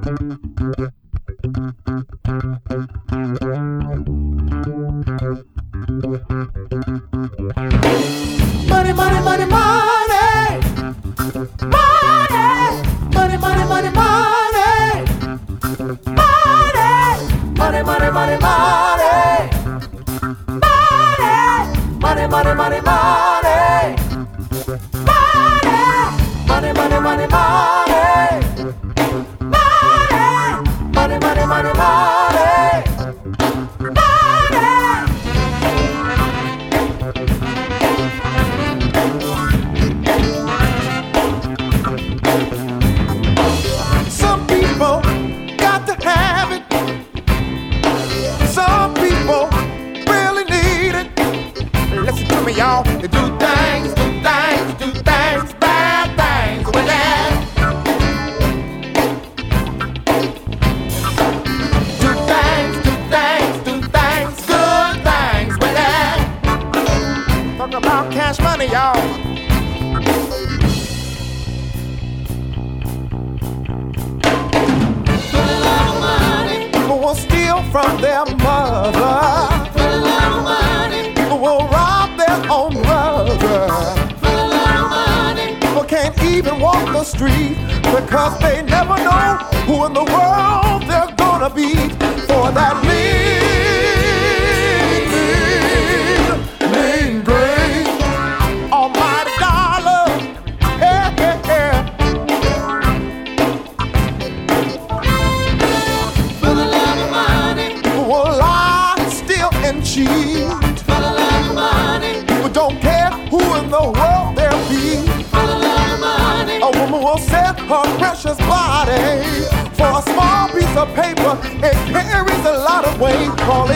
Money, money, money, money. Money, money, money, money, money. Money, money, money, money. Money, money, money, money. Money, money, money, money. Money, money, money, money. Some people got to have it. Some people really need it. Listen to me, y'all. They do things, bad things with that. Do things, good things with that. Talk about cash money, y'all. People will steal from their mother. People will rob their own brother. People can't even walk the street because they never know who in the world they're gonna be for that mean grace. Almighty dollar, yeah, yeah, yeah. For the love of money, people will lie, steal, and cheat. For the love of money, people don't care who in the world they'll be. For the love of money, a woman will sell her precious body for a small piece of paper. It carries a lot of weight. Call it